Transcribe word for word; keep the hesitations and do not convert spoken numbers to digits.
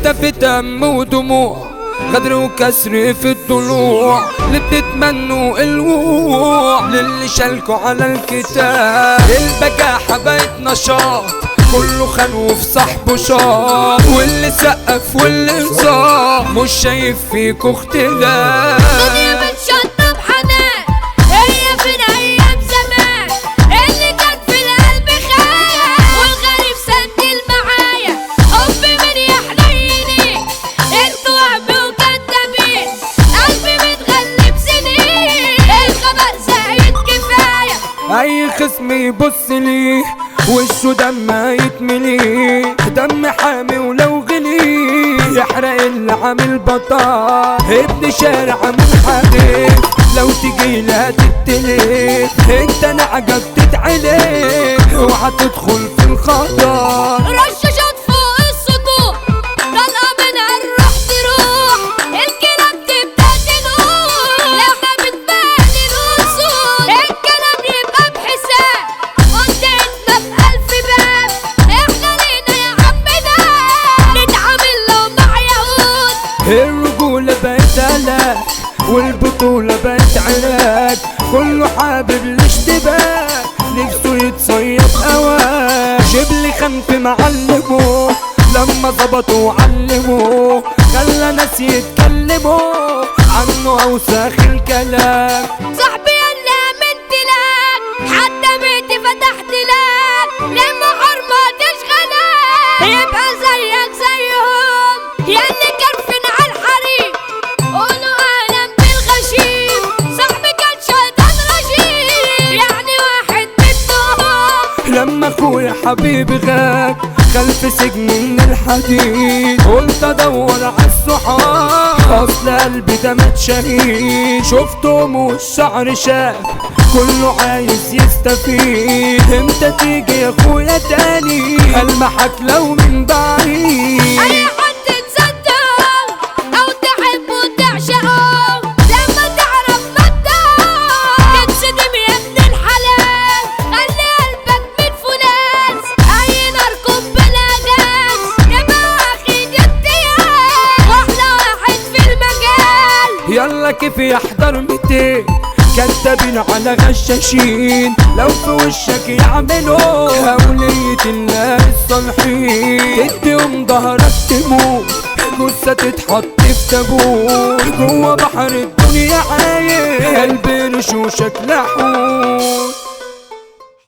اختفت هم ودموع، غدر وكسر في الضلوع، اللي بتتمنوا الوقوع للي شالكوا على الكتاب. البجاحة بقت نشاط، كله خان وفي صاحبه شاط، واللي سقف واللي انصاف مش شايف فيكوا اختلاف. الدنيا بتشطب حنان، هي فين ايام زمان اللي كان في القلب خيال، والغريب سندل معايا حب من يا حنيني، انتوا وهم وكدابين قلبي متغلب سنين، الخبر زايد كفايه. اي خصم يبص ليه وشه دم يتمليه، دم حامي ولو غلي يحرق اللي عامل بطال. ابن شارع منحرف لو تجي لا تتلف، انت نعجة بتتعلف اوعى تدخل في الخطر. رشاشات فوق السطوح طلقة منها الروح تروح، الكلام تبدأ تنوح لما بتبان الوصول، الكلام يبقى بحساب منطقتنا بألف باب، احنا لينا يا عمنا نتعامل لو مع يهود. الرجولة بقت آلات والبطولة بقت علاج، كله حابب الاشتباك نفسه يتصيد أواك. شبل خنف معلمه لما ظبطوا علموه، خلى ناس يتكلموا عنه أوساخ الكلام. صاحبي اللي امنت لك حتى بيتي فتحت لك، لما حرمة تشغلك يبقى زيك زيهم، ياللي كرفن على الحريم قولوا اهلا بالغشيم. صاحبي كان شيطان رجيم يعني واحد منهم، لما اخويا حبيبي غاب خلف سجن من الحديد، قلت ادور عالصحاب اصل قلبي ده مات شهيد. شفتهم والشعر شاب كله عايز يستفيد، امتى تيجي يا اخويا تاني المحك لو من بعيد. اي حد تصدق او تحب وتعشقه لما تعرف مبدأه تتصدم يا ابن الحلال، خلي قلبك من فولاذ اي ناركم بلا جاز تبقى اخي امتياز واحلى واحد في المجال. يلا كيف يحضر ميتين كدابين على غشاشين، لو في وشك يعملوا أولية الله الصالحين، تديهم ظهرك تموت جثة تتحط في تابوت، جوا بحر الدنيا عايش قلبي رشوشك لحوت.